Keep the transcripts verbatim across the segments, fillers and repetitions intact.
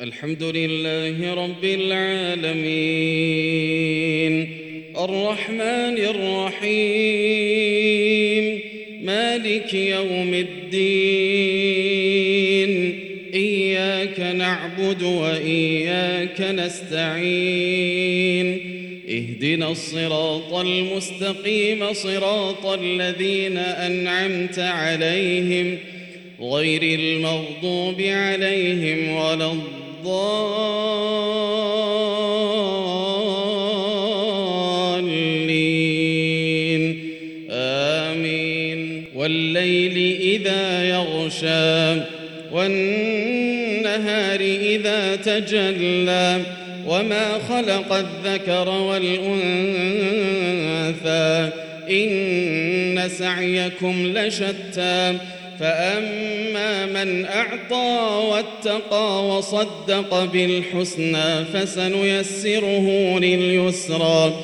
الحمد لله رب العالمين الرحمن الرحيم مالك يوم الدين إياك نعبد وإياك نستعين اهدنا الصراط المستقيم صراط الذين أنعمت عليهم غير المغضوب عليهم ولا الضالين آمين والليل إذا يغشى والنهار إذا تجلى وما خلق الذكر والأنثى إن سعيكم لشتى فأما من أعطى واتقى وصدق بالحسنى فسنيسره لليسرى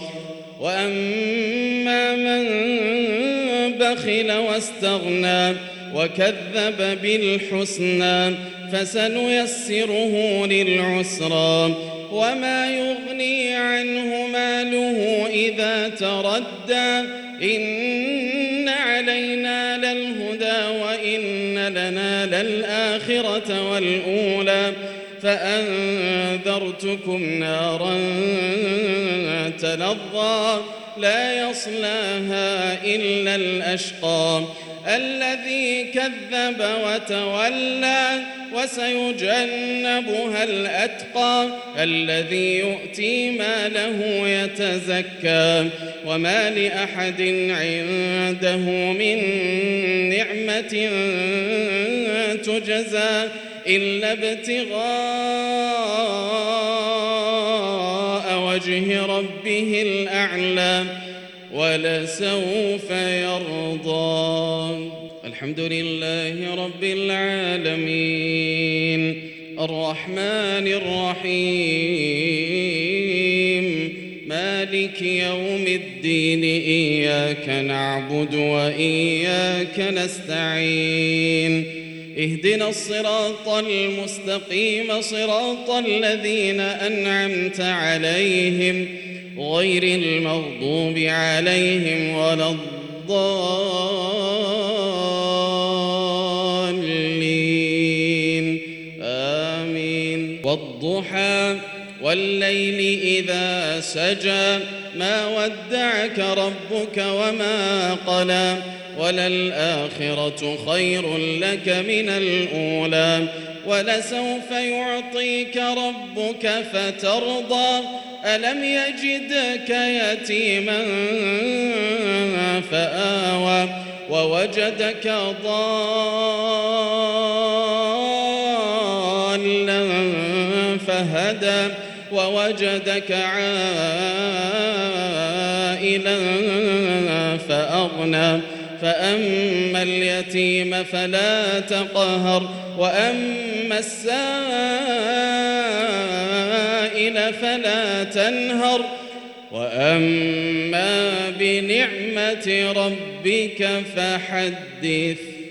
وأما من بخل واستغنى وكذب بالحسنى فسنيسره للعسرى وما يغني عنه ماله إذا تردى إن علينا للهدى وإن لنا للآخرة والأولى فأنذرتكم نارا تلظى لا يصلاها إلا الأشقى الذي كذب وتولى وسيجنبها الأتقى الذي يؤتي ماله يتزكى وما لأحد عنده من نعمة تجزى إلا ابتغاء وجه ربه الأعلى ولسوف يرضى. الحمد لله رب العالمين الرحمن الرحيم مالك يوم الدين إياك نعبد وإياك نستعين اهدنا الصراط المستقيم صراط الذين أنعمت عليهم غير المغضوب عليهم ولا الضالين آمين والضحى والليل إذا سجى ما ودعك ربك وما قلى وللآخرة خير لك من الأولى ولسوف يعطيك ربك فترضى ألم يجدك يتيما فآوى ووجدك ضالا فهدى ووجدك عائلا فأغنى فأما اليتيم فلا تقهر وأما السائل فلا تنهر وأما بنعمة ربك فحدث.